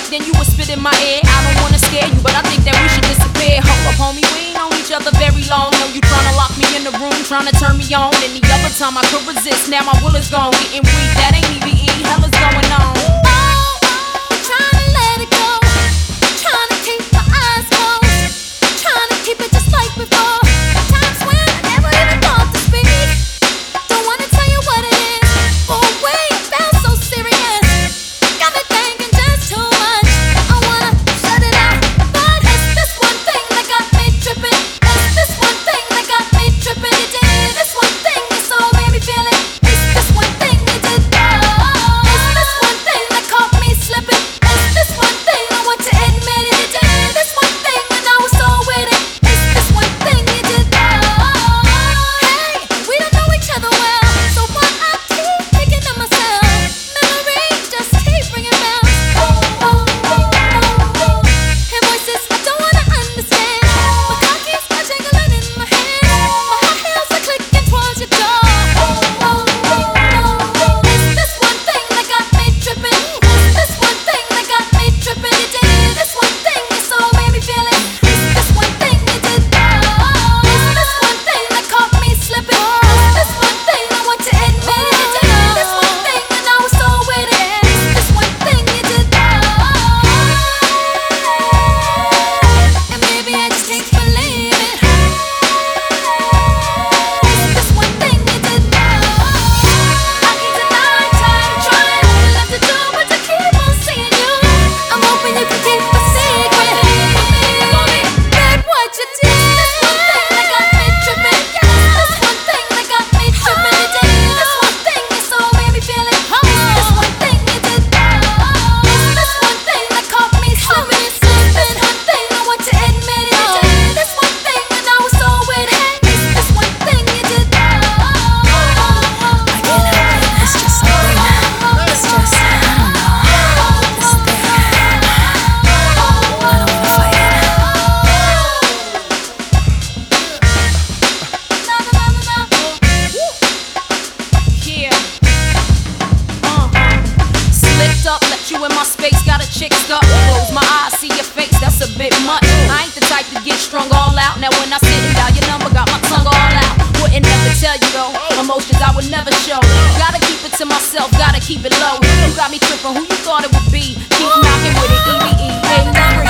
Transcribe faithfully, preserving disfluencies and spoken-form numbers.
much, then you would spit in my ear. I don't wanna scare you, but I think that we should disappear. Hold up, homie, we ain't known each other very long. Know you tryna lock me in the room, tryna turn me on. And the other time I could resist, now my will is gone. Getting weak, that ain't E V E, hell is going on. You in my space, got a chick stuck. Close my eyes, see your face, that's a bit much. I ain't the type to get strung all out. Now when I sit and dial your number, got my tongue all out. Wouldn't never tell you though, emotions I would never show. Gotta keep it to myself, gotta keep it low. You got me tripping, who you thought it would be? Keep knocking with it, E V E. Hey,